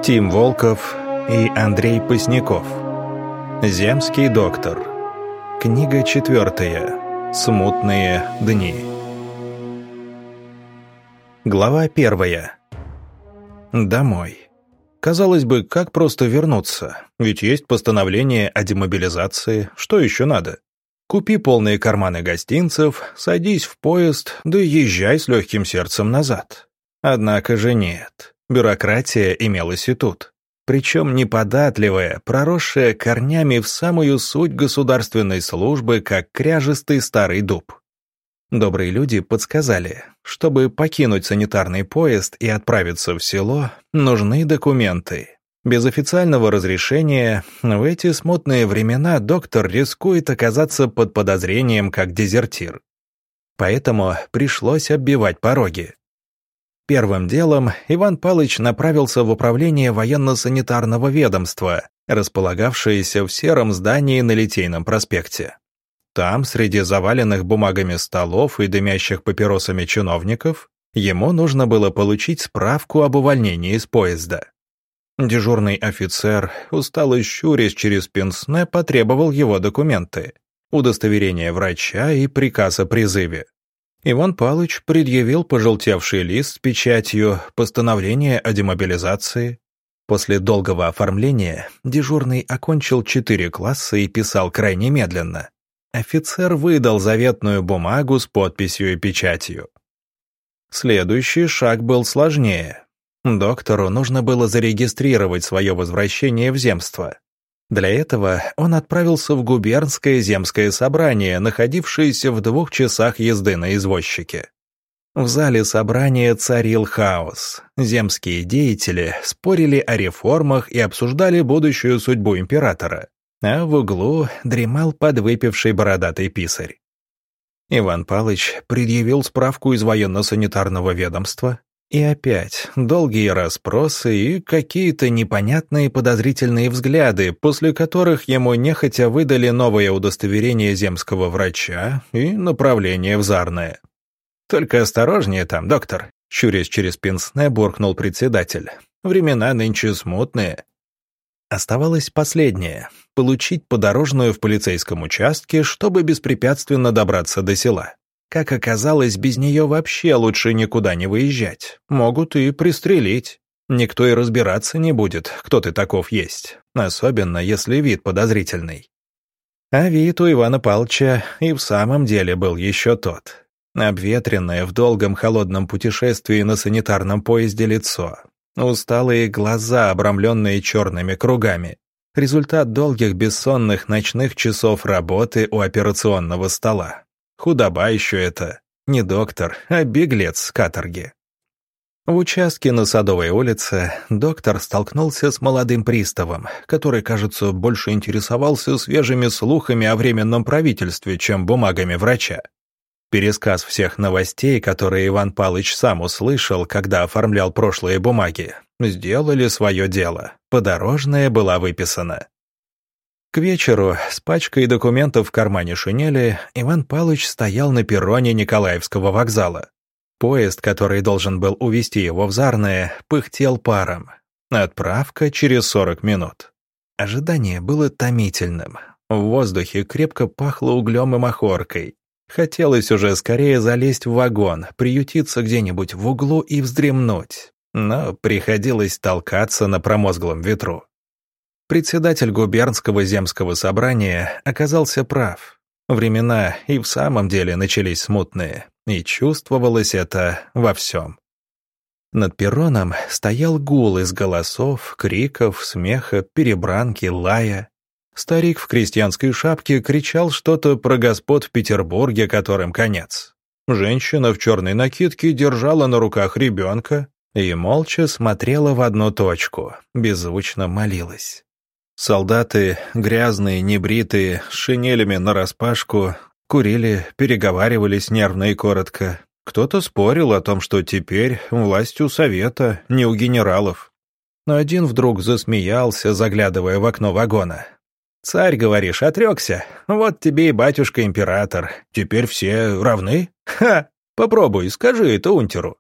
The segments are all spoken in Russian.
Тим Волков и Андрей Посняков. Земский доктор. Книга 4. Смутные дни. Глава 1. Домой. Казалось бы, как просто вернуться? Ведь есть постановление о демобилизации. Что еще надо? Купи полные карманы гостинцев, садись в поезд, да езжай с легким сердцем назад. Однако же нет. Бюрократия имелась и тут. Причем неподатливая, проросшая корнями в самую суть государственной службы, как кряжестый старый дуб. Добрые люди подсказали, чтобы покинуть санитарный поезд и отправиться в село, нужны документы. Без официального разрешения в эти смутные времена доктор рискует оказаться под подозрением как дезертир. Поэтому пришлось оббивать пороги. Первым делом Иван Палыч направился в управление военно-санитарного ведомства, располагавшееся в сером здании на Литейном проспекте. Там, среди заваленных бумагами столов и дымящих папиросами чиновников, ему нужно было получить справку об увольнении из поезда. Дежурный офицер, устало щурясь через пенсне, потребовал его документы, удостоверение врача и приказ о призыве. Иван Палыч предъявил пожелтевший лист с печатью постановления о демобилизации. После долгого оформления дежурный окончил 4 класса и писал крайне медленно. Офицер выдал заветную бумагу с подписью и печатью. Следующий шаг был сложнее. Доктору нужно было зарегистрировать свое возвращение в земство. Для этого он отправился в губернское земское собрание, находившееся в 2 часах езды на извозчике. В зале собрания царил хаос. Земские деятели спорили о реформах и обсуждали будущую судьбу императора, а в углу дремал подвыпивший бородатый писарь. Иван Палыч предъявил справку из военно-санитарного ведомства, и опять долгие расспросы и какие-то непонятные подозрительные взгляды, после которых ему нехотя выдали новое удостоверение земского врача и направление в Зарное. «Только осторожнее там, доктор», — щурясь через пенсне буркнул председатель. «Времена нынче смутные». Оставалось последнее — получить подорожную в полицейском участке, чтобы беспрепятственно добраться до села. Как оказалось, без нее вообще лучше никуда не выезжать. Могут и пристрелить. Никто и разбираться не будет, кто ты таков есть. Особенно, если вид подозрительный. А вид у Ивана Павловича и в самом деле был еще тот. Обветренное в долгом холодном путешествии на санитарном поезде лицо. Усталые глаза, обрамленные черными кругами. Результат долгих бессонных ночных часов работы у операционного стола. Худоба еще это. Не доктор, а беглец с каторги. В участке на Садовой улице доктор столкнулся с молодым приставом, который, кажется, больше интересовался свежими слухами о временном правительстве, чем бумагами врача. Пересказ всех новостей, которые Иван Палыч сам услышал, когда оформлял прошлые бумаги, сделали свое дело. Подорожная была выписана. К вечеру, с пачкой документов в кармане шинели, Иван Павлович стоял на перроне Николаевского вокзала. Поезд, который должен был увезти его в Зарное, пыхтел паром. Отправка через 40 минут. Ожидание было томительным. В воздухе крепко пахло углем и махоркой. Хотелось уже скорее залезть в вагон, приютиться где-нибудь в углу и вздремнуть. Но приходилось толкаться на промозглом ветру. Председатель губернского земского собрания оказался прав. Времена и в самом деле начались смутные, и чувствовалось это во всем. Над перроном стоял гул из голосов, криков, смеха, перебранки, лая. Старик в крестьянской шапке кричал что-то про господ в Петербурге, которым конец. Женщина в черной накидке держала на руках ребенка и молча смотрела в одну точку, беззвучно молилась. Солдаты, грязные, небритые, с шинелями нараспашку, курили, переговаривались нервно и коротко. Кто-то спорил о том, что теперь власть у совета, не у генералов. Но один вдруг засмеялся, заглядывая в окно вагона. «Царь, говоришь, отрекся? Вот тебе и батюшка-император. Теперь все равны? Ха! Попробуй, скажи это унтеру».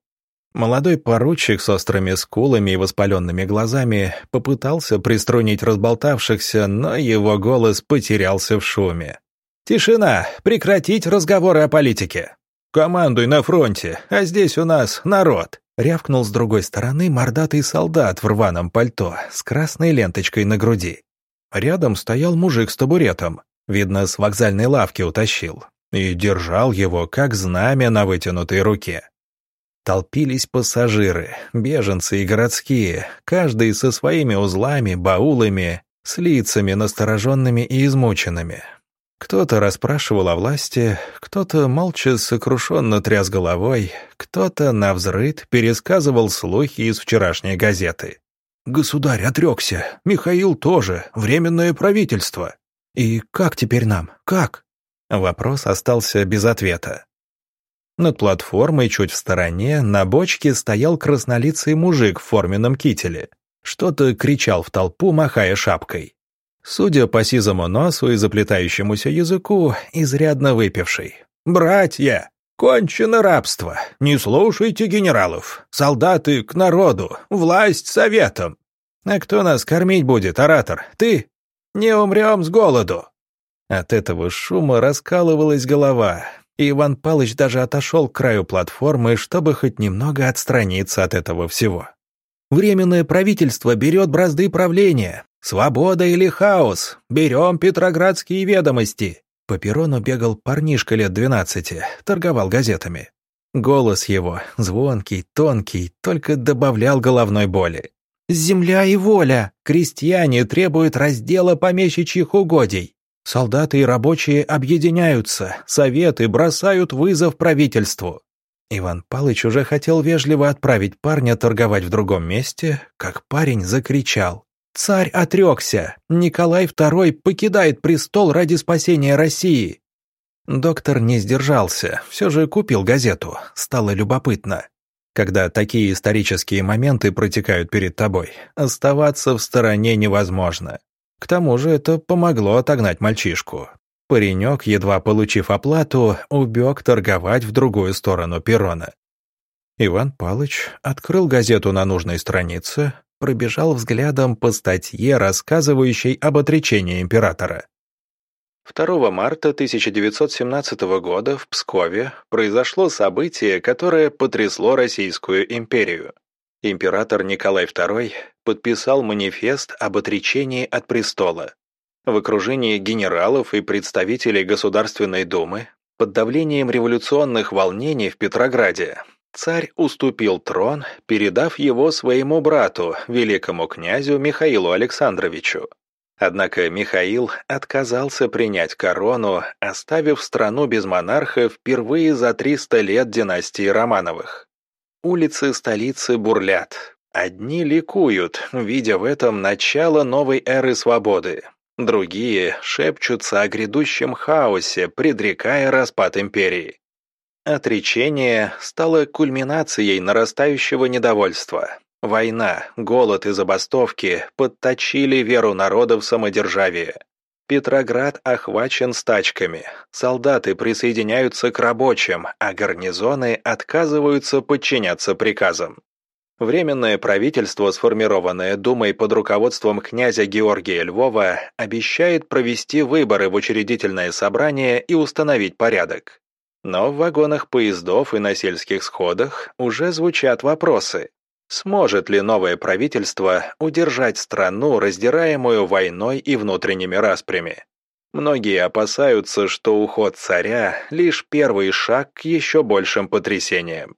Молодой поручик с острыми скулами и воспаленными глазами попытался приструнить разболтавшихся, но его голос потерялся в шуме. «Тишина! Прекратить разговоры о политике! Командуй на фронте, а здесь у нас народ!» Рявкнул с другой стороны мордатый солдат в рваном пальто с красной ленточкой на груди. Рядом стоял мужик с табуретом, видно, с вокзальной лавки утащил, и держал его, как знамя на вытянутой руке. Толпились пассажиры, беженцы и городские, каждый со своими узлами, баулами, с лицами настороженными и измученными. Кто-то расспрашивал о власти, кто-то молча сокрушенно тряс головой, кто-то навзрыд пересказывал слухи из вчерашней газеты. «Государь отрекся, Михаил тоже, временное правительство. И как теперь нам? Как?» Вопрос остался без ответа. Над платформой чуть в стороне на бочке стоял краснолицый мужик в форменном кителе. Что-то кричал в толпу, махая шапкой. Судя по сизому носу и заплетающемуся языку, изрядно выпивший. «Братья, кончено рабство! Не слушайте генералов! Солдаты к народу! Власть советом! А кто нас кормить будет, оратор? Ты? Не умрем с голоду!» От этого шума раскалывалась голова, и Иван Палыч даже отошел к краю платформы, чтобы хоть немного отстраниться от этого всего. «Временное правительство берет бразды правления. Свобода или хаос? Берем Петроградские ведомости!» По перрону бегал парнишка лет 12, торговал газетами. Голос его, звонкий, тонкий, только добавлял головной боли. «Земля и воля! Крестьяне требуют раздела помещичьих угодий. Солдаты и рабочие объединяются, советы бросают вызов правительству». Иван Палыч уже хотел вежливо отправить парня торговать в другом месте, как парень закричал. «Царь отрекся! Николай II покидает престол ради спасения России!» Доктор не сдержался, все же купил газету, стало любопытно. Когда такие исторические моменты протекают перед тобой, оставаться в стороне невозможно. К тому же это помогло отогнать мальчишку. Паренек, едва получив оплату, убег торговать в другую сторону перрона. Иван Палыч открыл газету на нужной странице, пробежал взглядом по статье, рассказывающей об отречении императора. 2 марта 1917 года в Пскове произошло событие, которое потрясло Российскую империю. Император Николай II подписал манифест об отречении от престола. В окружении генералов и представителей Государственной Думы, под давлением революционных волнений в Петрограде, царь уступил трон, передав его своему брату, великому князю Михаилу Александровичу. Однако Михаил отказался принять корону, оставив страну без монарха впервые за 300 лет династии Романовых. Улицы столицы бурлят. Одни ликуют, видя в этом начало новой эры свободы. Другие шепчутся о грядущем хаосе, предрекая распад империи. Отречение стало кульминацией нарастающего недовольства. Война, голод и забастовки подточили веру народа в самодержавие. Петроград охвачен стачками, солдаты присоединяются к рабочим, а гарнизоны отказываются подчиняться приказам. Временное правительство, сформированное Думой под руководством князя Георгия Львова, обещает провести выборы в учредительное собрание и установить порядок. Но в вагонах поездов и на сельских сходах уже звучат вопросы. Сможет ли новое правительство удержать страну, раздираемую войной и внутренними распрями? Многие опасаются, что уход царя – лишь первый шаг к еще большим потрясениям.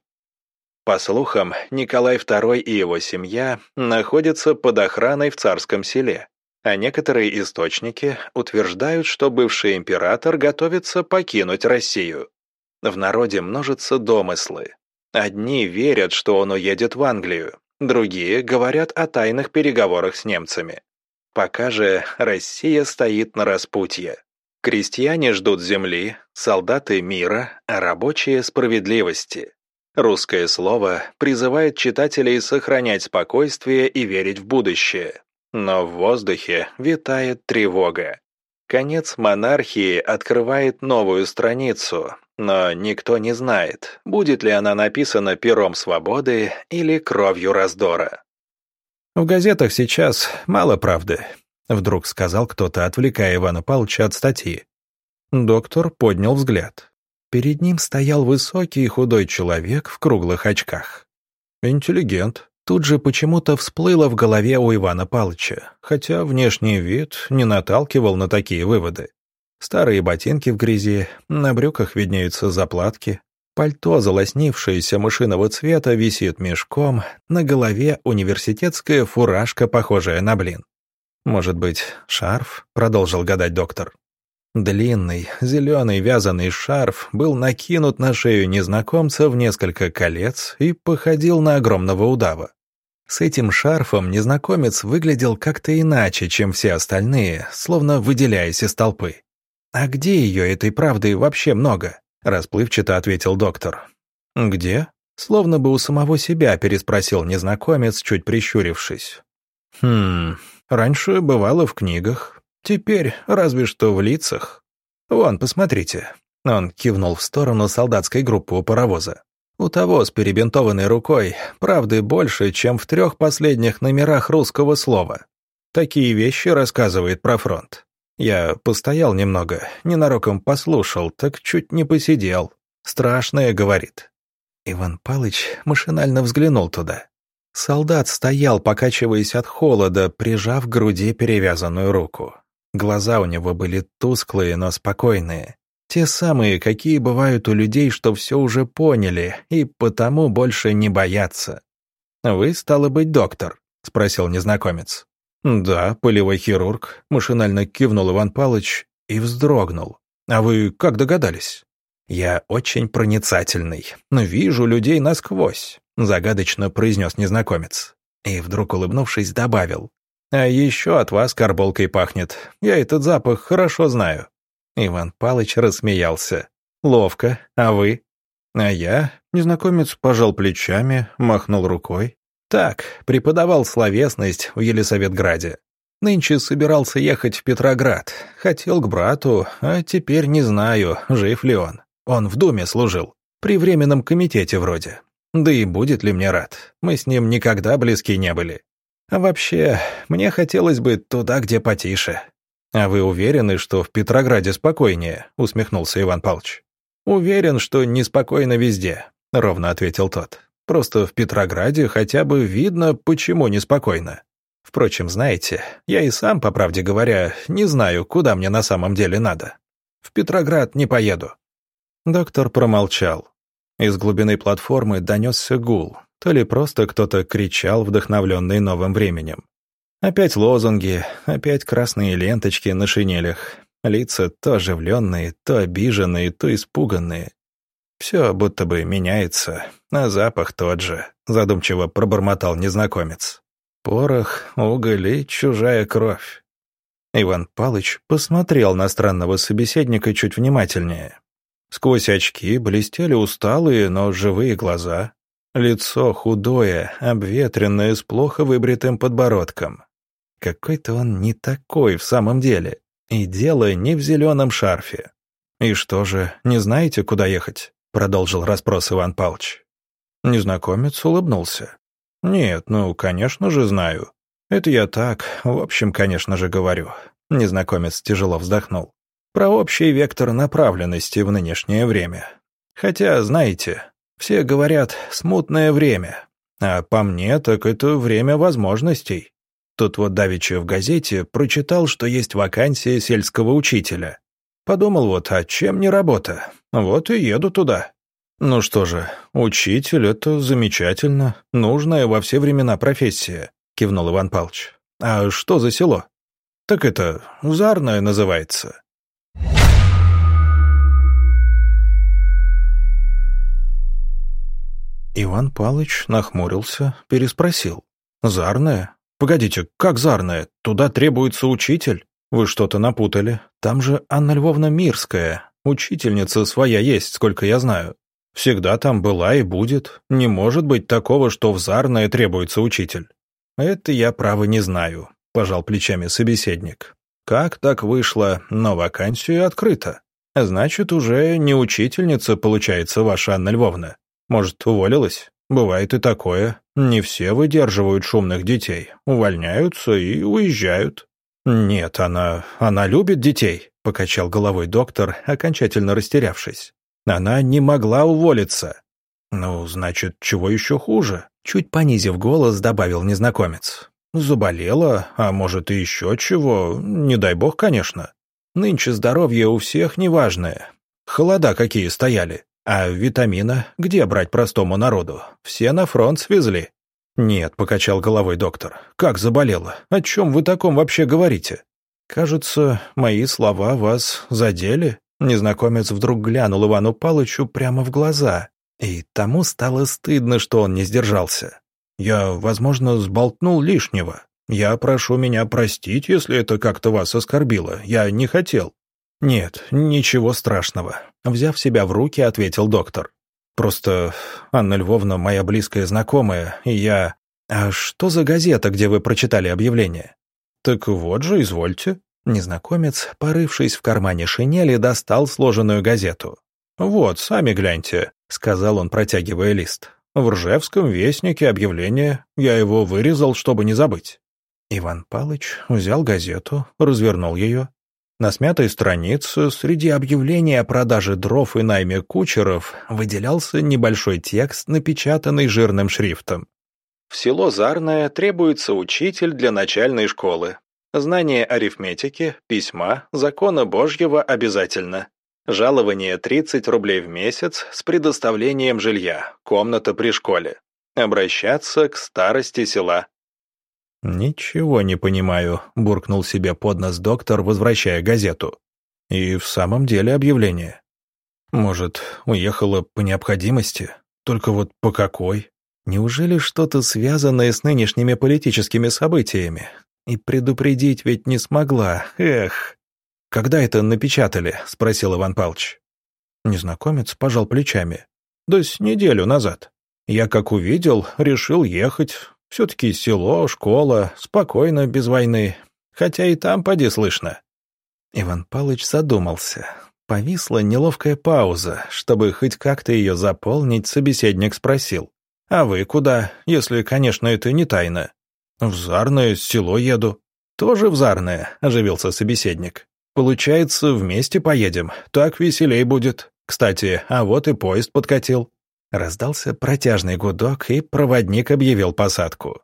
По слухам, Николай II и его семья находятся под охраной в Царском Селе, а некоторые источники утверждают, что бывший император готовится покинуть Россию. В народе множатся домыслы. Одни верят, что он уедет в Англию, другие говорят о тайных переговорах с немцами. Пока же Россия стоит на распутье. Крестьяне ждут земли, солдаты мира, а рабочие справедливости. Русское слово призывает читателей сохранять спокойствие и верить в будущее. Но в воздухе витает тревога. Конец монархии открывает новую страницу, но никто не знает, будет ли она написана пером свободы или кровью раздора. «В газетах сейчас мало правды», — вдруг сказал кто-то, отвлекая Ивана Павловича от статьи. Доктор поднял взгляд. Перед ним стоял высокий и худой человек в круглых очках. «Интеллигент». Тут же почему-то всплыло в голове у Ивана Павловича, хотя внешний вид не наталкивал на такие выводы. Старые ботинки в грязи, на брюках виднеются заплатки, пальто, залоснившееся мышиного цвета, висит мешком, на голове университетская фуражка, похожая на блин. «Может быть, шарф?» — продолжил гадать доктор. Длинный, зеленый вязаный шарф был накинут на шею незнакомца в несколько колец и походил на огромного удава. С этим шарфом незнакомец выглядел как-то иначе, чем все остальные, словно выделяясь из толпы. «А где ее, этой правды, вообще много?» — расплывчато ответил доктор. «Где?» — словно бы у самого себя переспросил незнакомец, чуть прищурившись. Раньше бывало в книгах. Теперь разве что в лицах. Вон, посмотрите». Он кивнул в сторону солдатской группы у паровоза. «У того с перебинтованной рукой правды больше, чем в 3 последних номерах «Русского слова». Такие вещи рассказывает про фронт. Я постоял немного, ненароком послушал, так чуть не посидел. Страшное, говорит». Иван Палыч машинально взглянул туда. Солдат стоял, покачиваясь от холода, прижав к груди перевязанную руку. Глаза у него были тусклые, но спокойные. Те самые, какие бывают у людей, что все уже поняли, и потому больше не боятся. «Вы, стало быть, доктор?» — спросил незнакомец. «Да, полевой хирург», — машинально кивнул Иван Павлович и вздрогнул. «А вы как догадались?» «Я очень проницательный, но вижу людей насквозь», — загадочно произнес незнакомец. И вдруг, улыбнувшись, добавил. «А еще от вас карболкой пахнет. Я этот запах хорошо знаю». Иван Павлович рассмеялся. «Ловко. А вы?» «А я?» Незнакомец пожал плечами, махнул рукой. «Так, преподавал словесность в Елисаветграде. Нынче собирался ехать в Петроград. Хотел к брату, а теперь не знаю, жив ли он. Он в Думе служил. При временном комитете вроде. Да и будет ли мне рад. Мы с ним никогда близки не были. А вообще, мне хотелось бы туда, где потише». «А вы уверены, что в Петрограде спокойнее?» — усмехнулся Иван Павлович. «Уверен, что неспокойно везде», — ровно ответил тот. «Просто в Петрограде хотя бы видно, почему неспокойно. Впрочем, знаете, я и сам, по правде говоря, не знаю, куда мне на самом деле надо. В Петроград не поеду». Доктор промолчал. Из глубины платформы донесся гул. То ли просто кто-то кричал, вдохновленный новым временем. Опять лозунги, опять красные ленточки на шинелях. Лица то оживленные, то обиженные, то испуганные. Все будто бы меняется, а запах тот же, задумчиво пробормотал незнакомец. Порох, уголь и чужая кровь. Иван Павлович посмотрел на странного собеседника чуть внимательнее. Сквозь очки блестели усталые, но живые глаза. Лицо худое, обветренное, с плохо выбритым подбородком. Какой-то он не такой в самом деле. И дело не в зеленом шарфе. «И что же, не знаете, куда ехать?» — продолжил расспрос Иван Павлович. Незнакомец улыбнулся. «Нет, конечно же знаю. Это я так, в общем, конечно же, говорю». Незнакомец тяжело вздохнул. «Про общий вектор направленности в нынешнее время. Хотя, знаете, все говорят «смутное время», а по мне так это время возможностей. Тут вот давеча в газете прочитал, что есть вакансия сельского учителя. Подумал вот, а чем не работа? Вот и еду туда». «Ну что же, учитель — это замечательно, нужная во все времена профессия», — кивнул Иван Павлович. «А что за село?» «Так это, Зарное называется». Иван Павлович нахмурился, переспросил. «Зарное? Погодите, как Зарное? Туда требуется учитель? Вы что-то напутали. Там же Анна Львовна Мирская. Учительница своя есть, сколько я знаю. Всегда там была и будет. Не может быть такого, что в Зарное требуется учитель». «Это я, право, не знаю», — пожал плечами собеседник. «Как так вышло, но вакансия открыта». Значит, уже не учительница, получается, ваша Анна Львовна. Может, уволилась? Бывает и такое. Не все выдерживают шумных детей. Увольняются и уезжают. Нет, она любит детей, покачал головой доктор, окончательно растерявшись. Она не могла уволиться. Ну, значит, чего еще хуже? Чуть понизив голос, добавил незнакомец. Заболела, а может и еще чего, не дай бог, конечно. Нынче здоровье у всех неважное. Холода какие стояли. А витамина где брать простому народу? Все на фронт свезли. Нет, покачал головой доктор. Как заболела? О чем вы таком вообще говорите? Кажется, мои слова вас задели. Незнакомец вдруг глянул Ивану Палычу прямо в глаза, и тому стало стыдно, что он не сдержался. Я, возможно, сболтнул лишнего. Я прошу меня простить, если это как-то вас оскорбило. Я не хотел». «Нет, ничего страшного», — взяв себя в руки, ответил доктор. «Просто Анна Львовна моя близкая знакомая, и я...» «А что за газета, где вы прочитали объявление?» «Так вот же, извольте». Незнакомец, порывшись в кармане шинели, достал сложенную газету. «Вот, сами гляньте», — сказал он, протягивая лист. «В Ржевском вестнике объявление. Я его вырезал, чтобы не забыть». Иван Палыч взял газету, развернул ее. На смятой странице среди объявлений о продаже дров и найме кучеров выделялся небольшой текст, напечатанный жирным шрифтом. «В село Зарное требуется учитель для начальной школы. Знание арифметики, письма, закона Божьего обязательно. Жалование 30 рублей в месяц с предоставлением жилья, комната при школе. Обращаться к старости села». «Ничего не понимаю», — буркнул себе под нос доктор, возвращая газету. «И в самом деле объявление. Может, уехала по необходимости? Только вот по какой? Неужели что-то связанное с нынешними политическими событиями? И предупредить ведь не смогла, эх!» «Когда это напечатали?» — спросил Иван Павлович. Незнакомец пожал плечами. «Да с неделю назад. Я, как увидел, решил ехать. Все-таки село, школа, спокойно, без войны. Хотя и там поди слышно». Иван Павлович задумался. Повисла неловкая пауза. Чтобы хоть как-то ее заполнить, собеседник спросил. «А вы куда, если, конечно, это не тайна?» «В Зарное село еду». «Тоже в Зарное?» — оживился собеседник. «Получается, вместе поедем. Так веселей будет. Кстати, а вот и поезд подкатил». Раздался протяжный гудок, и проводник объявил посадку.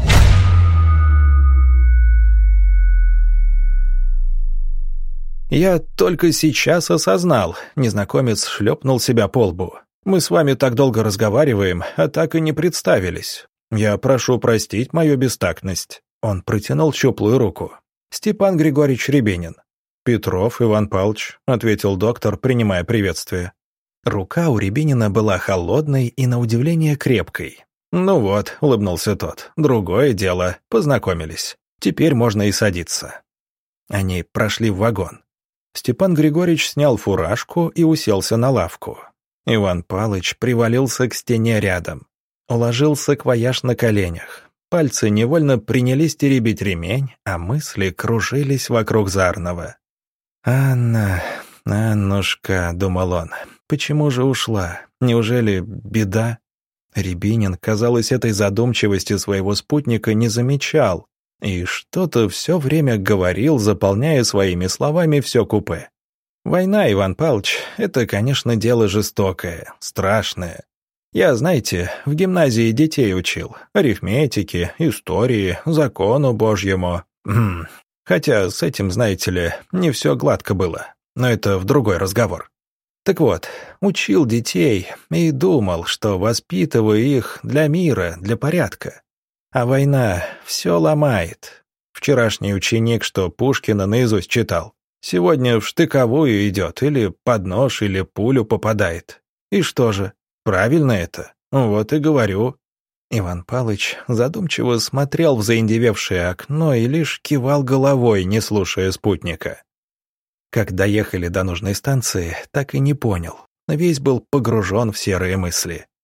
«Я только сейчас осознал», — незнакомец шлепнул себя по лбу. «Мы с вами так долго разговариваем, а так и не представились. Я прошу простить мою бестактность». Он протянул щуплую руку. «Степан Григорьевич Рябинин». «Петров Иван Павлович», — ответил доктор, принимая приветствие. Рука у Рябинина была холодной и, на удивление, крепкой. «Ну вот», — улыбнулся тот, — «другое дело, познакомились. Теперь можно и садиться». Они прошли в вагон. Степан Григорьевич снял фуражку и уселся на лавку. Иван Павлович привалился к стене рядом. Уложил саквояж на коленях. Пальцы невольно принялись теребить ремень, а мысли кружились вокруг Зарного. «Анна, Аннушка», — думал он, — «почему же ушла? Неужели беда?» Рябинин, казалось, этой задумчивости своего спутника не замечал и что-то все время говорил, заполняя своими словами все купе. «Война, Иван Павлович, это, конечно, дело жестокое, страшное. Я, знаете, в гимназии детей учил, арифметике, истории, закону Божьему. Хотя с этим, знаете ли, не все гладко было, но это в другой разговор. Так вот, учил детей и думал, что воспитываю их для мира, для порядка. А война все ломает. Вчерашний ученик, что Пушкина наизусть читал, сегодня в штыковую идет, или под нож, или пулю попадает. И что же, правильно это? Вот и говорю». Иван Павлович задумчиво смотрел в заиндевевшее окно и лишь кивал головой, не слушая спутника. Как доехали до нужной станции, так и не понял. Весь был погружен в серые мысли.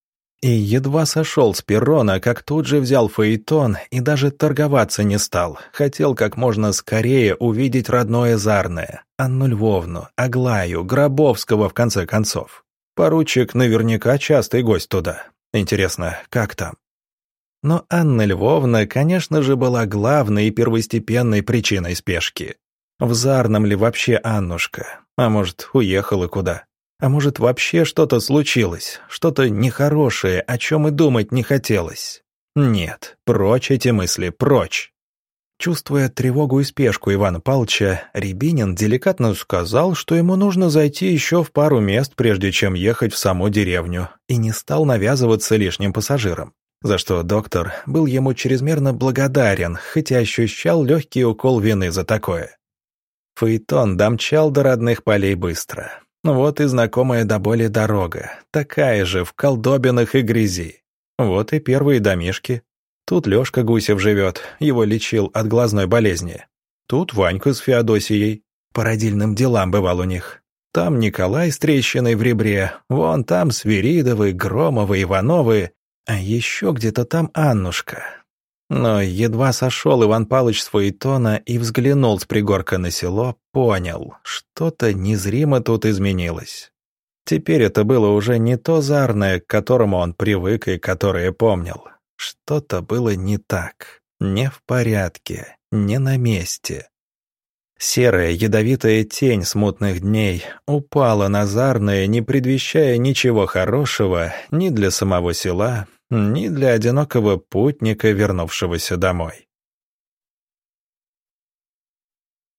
И едва сошел с перрона, как тут же взял фаэтон и даже торговаться не стал. Хотел как можно скорее увидеть родное Зарное, Анну Львовну, Аглаю, Гробовского в конце концов. Поручик наверняка частый гость туда. Интересно, как там? Но Анна Львовна, конечно же, была главной и первостепенной причиной спешки. В Зарном ли вообще Аннушка? А может, уехала куда? А может, вообще что-то случилось? Что-то нехорошее, о чем и думать не хотелось? Нет, прочь эти мысли, прочь. Чувствуя тревогу и спешку Ивана Павловича, Рябинин деликатно сказал, что ему нужно зайти еще в пару мест, прежде чем ехать в саму деревню, и не стал навязываться лишним пассажирам, за что доктор был ему чрезмерно благодарен, хотя ощущал легкий укол вины за такое. Фаэтон домчал до родных полей быстро. Вот и знакомая до боли дорога, такая же, в колдобинах и грязи. Вот и первые домишки. Тут Лёшка Гусев живет, его лечил от глазной болезни. Тут Ванька с Феодосией, по родильным делам бывал у них. Там Николай с трещиной в ребре, вон там Свиридовы, Громовы, Ивановы, а еще где-то там Аннушка. Но едва сошел Иван Павлович с фаэтона и взглянул с пригорка на село, понял, что-то незримо тут изменилось. Теперь это было уже не то Зарное, к которому он привык и которое помнил. Что-то было не так, не в порядке, не на месте. Серая ядовитая тень смутных дней упала на Зарное, не предвещая ничего хорошего ни для самого села, ни для одинокого путника, вернувшегося домой.